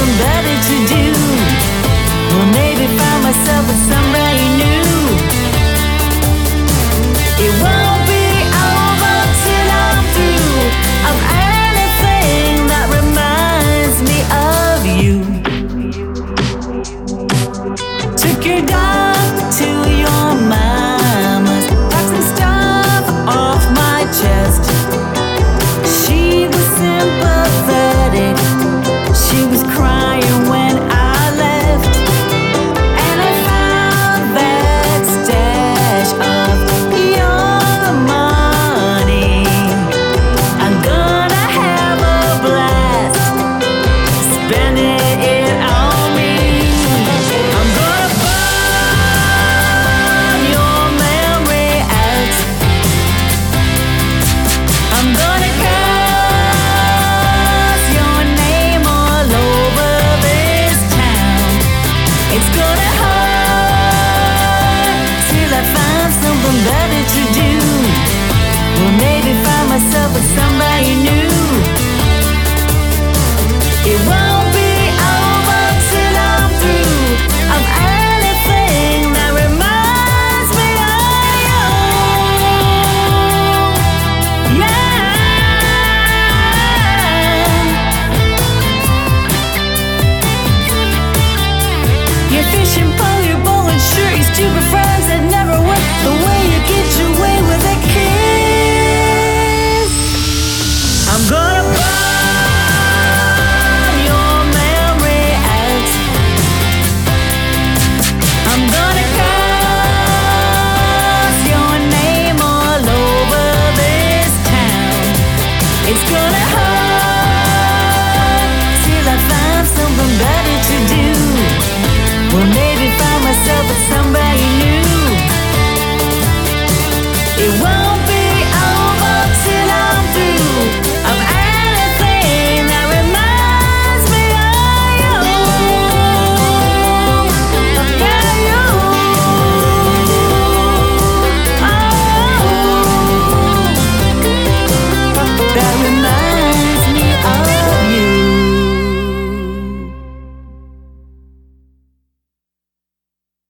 something better to do. Or maybe find myself with somebody new. It won't be over till I'm through of anything that reminds me of you. Took your dog to your mama's, got some stuff off my chest. She was sympathetic, she was crying when I left. And I found that stash of your money. I'm gonna have a blast spending it on me. I'm gonna burn your memory out. I'm gonna curse your name all over this town. It's gonna hurt till I find something better to do. Or maybe find myself with somebody new. It won't be over till I'm through of anything that reminds me of you. Yeah. You're fishing pole, you're bowling, sure you stupid friends that never work. The way you get your way with a kiss. I'm gonna burn your memory out. I'm gonna curse your name all over this town. It's gonna hurt till I find something better to do. Or maybe find myself with somebody